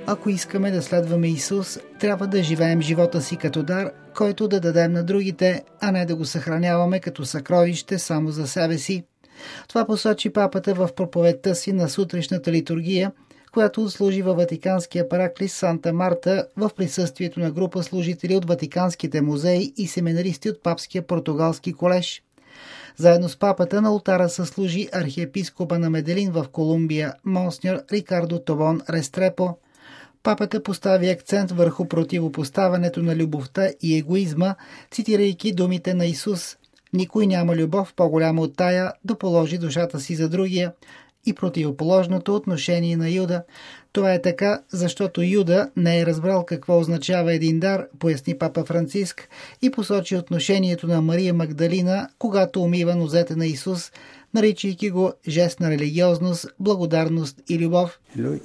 Ако искаме да следваме Исус, трябва да живеем живота си като дар, който да дадем на другите, а не да го съхраняваме като съкровище само за себе си. Това посочи папата в проповедта си на сутрешната литургия, която служи във Ватиканския параклис Санта Марта в присъствието на група служители от Ватиканските музеи и семинаристи от Папския португалски колеж. Заедно с папата на олтара съслужи архиепископа на Меделин в Колумбия, монсеньор Рикардо Тобон Рестрепо. Папата постави акцент върху противопоставянето на любовта и егоизма, цитирайки думите на Исус: „Никой няма любов по-голяма от тая да положи душата си за другия“, и противоположното отношение на Юда. Това е така, защото Юда не е разбрал какво означава един дар, поясни папа Франциск и посочи отношението на Мария Магдалина, когато умива нозете на Исус, наричайки го жест на религиозност, благодарност и любов.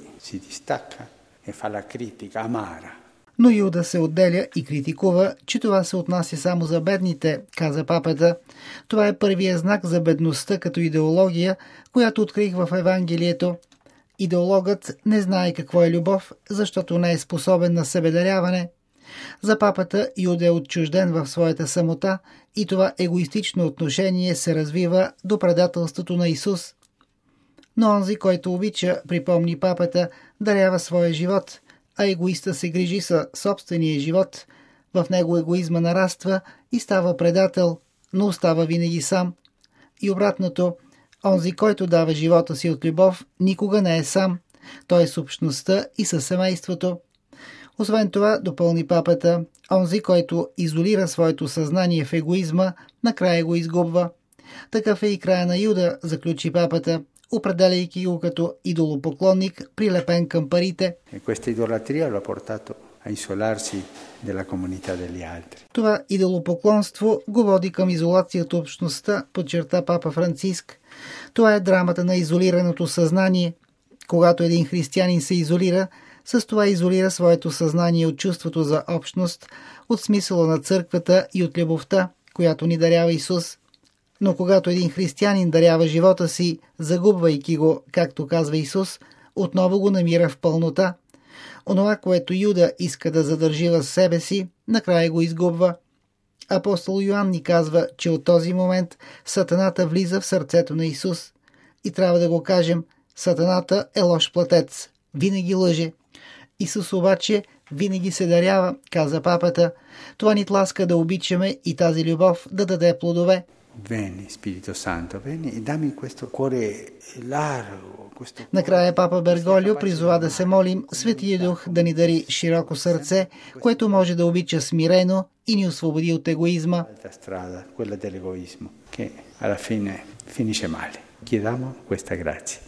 Но Юда се отделя и критикува, че това се отнася само за бедните, каза папата. Това е първият знак за бедността като идеология, която открих в Евангелието. Идеологът не знае какво е любов, защото не е способен на себедаряване. За папата Юда е отчужден в своята самота и това егоистично отношение се развива до предателството на Исус. Но онзи, който обича, припомни папата, дарява своя живот, а егоиста се грижи за собствения живот. В него егоизма нараства и става предател, но остава винаги сам. И обратното, онзи, който дава живота си от любов, никога не е сам. Той е с общността и със семейството. Освен това, допълни папата, онзи, който изолира своето съзнание в егоизма, накрая го изгубва. Такъв е и края на Юда, заключи папата, определяйки го като идолопоклонник, прилепен към парите. Това идолопоклонство го води към изолацията от общността, подчерта папа Франциск. Това е драмата на изолираното съзнание. Когато един християнин се изолира, с това изолира своето съзнание от чувството за общност, от смисъла на църквата и от любовта, която ни дарява Исус. Но когато един християнин дарява живота си, загубвайки го, както казва Исус, отново го намира в пълнота. Онова, което Юда иска да задържи в себе си, накрая го изгубва. Апостол Йоан ни казва, че от този момент сатаната влиза в сърцето на Исус. И трябва да го кажем, сатаната е лош платец, винаги лъже. Исус обаче винаги се дарява, каза папата. Това ни тласка да обичаме и тази любов да даде плодове. Vieni, Spirito Santo, vieni e dammi questo cuore largo. Накрая папа Берголио призова да се молим Светия Дух да ни дари широко сърце, което може да обича смирено и ни освободи от егоизма. Quella dell'egoismo, che alla fine finisce male. Chiediamo questa grazia.